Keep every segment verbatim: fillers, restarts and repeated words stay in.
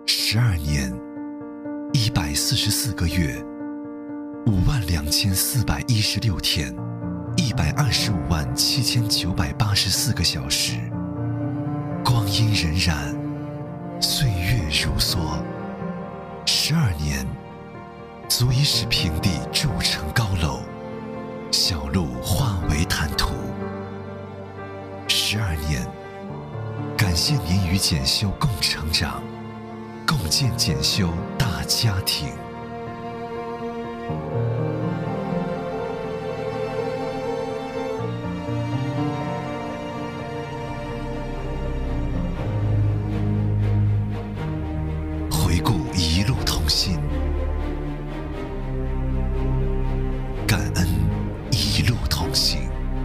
十二年，一百四十四个月，五万两千四百一十六天，一百二十五万七千九百八十四个小时。光阴荏苒，岁月如梭。十二年，足以使平地筑成高楼，小路化为坦途。十二年，感谢您与简修共成长，共建简修大家庭。回顾一路同心，感恩一路同行。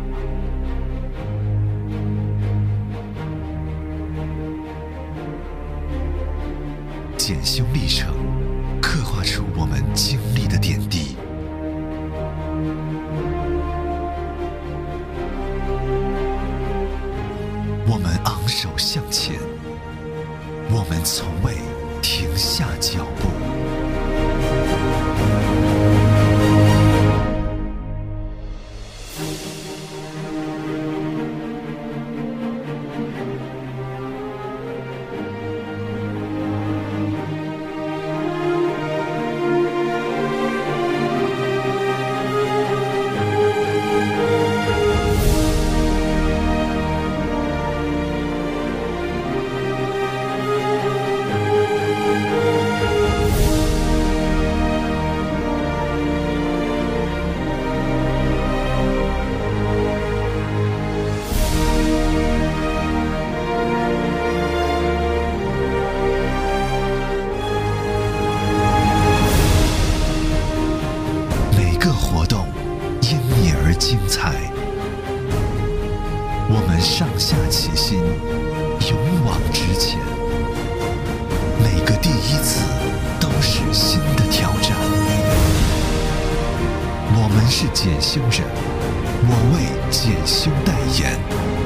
简修历程，刻画出我们经历的点滴。我们昂首向前，我们从未停下脚步。精彩，我们上下齐心，勇往直前。每个第一次都是新的挑战。我们是简修人，我为简修代言。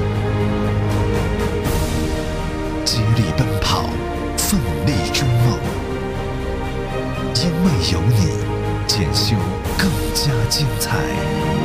接力奔跑，奋力追梦。因为有你，简修更加精彩。